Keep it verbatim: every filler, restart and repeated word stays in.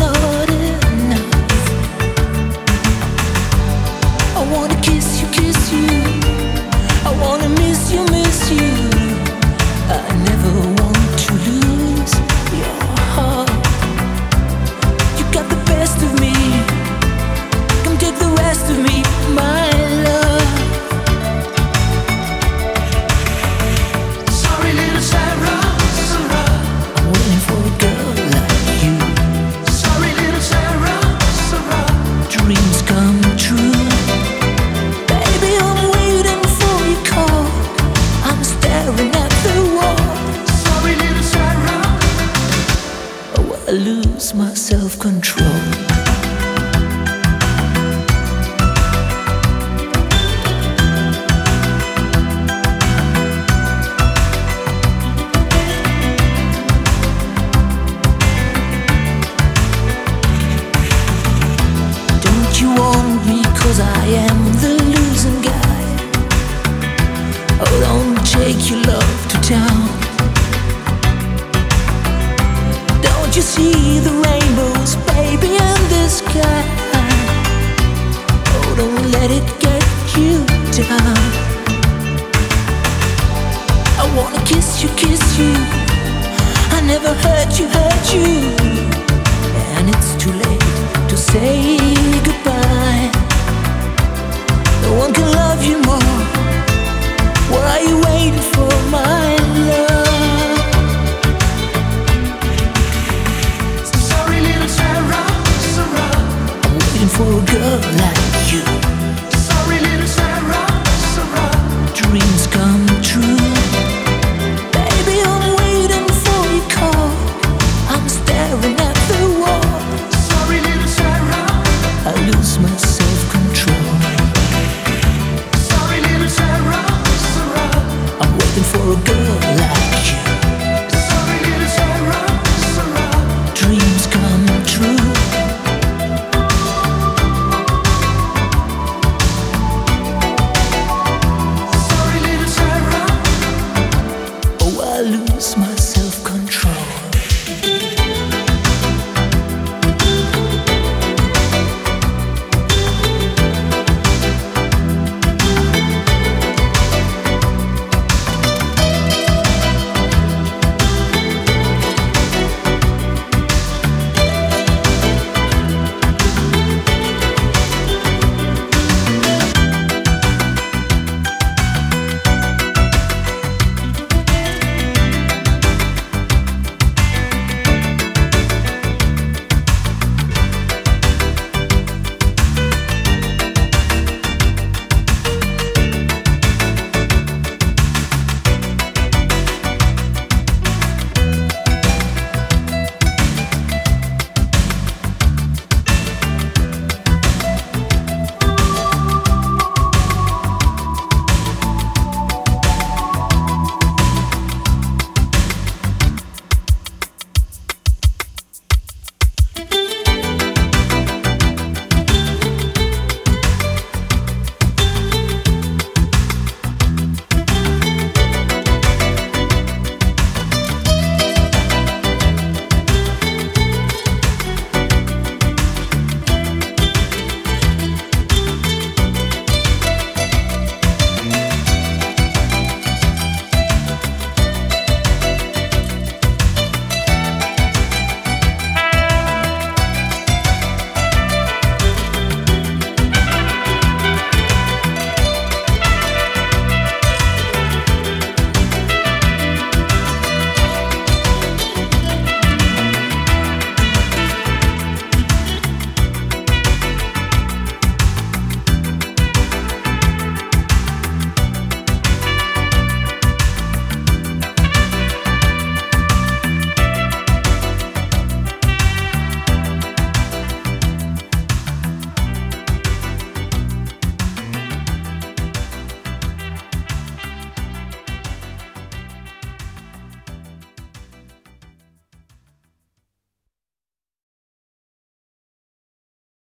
not enough. I wanna kiss you, kiss you. I wanna miss you, miss you. I never want to lose your heart. You got the best of me. Come take the rest of me, my love. Sorry, little Sarah, Sarah. I'm waiting for a girl like you. Sorry, little Sarah, Sarah. Dreams come true. Baby, I'm waiting for your call. I'm staring at the wall. Sorry, little Sarah. Oh, I lose my self-control. You want me 'cause I am the losing guy. Oh, don't take your love to town. Don't you see the rainbows, baby, in the sky? Oh, don't let it get you down. I wanna kiss you, kiss you. I never hurt you, hurt you. And it's too late to say goodbye. No one can love you more. What are you waiting for, my love? Sorry, little Sarah, Sarah. I'm waiting for a girl like you.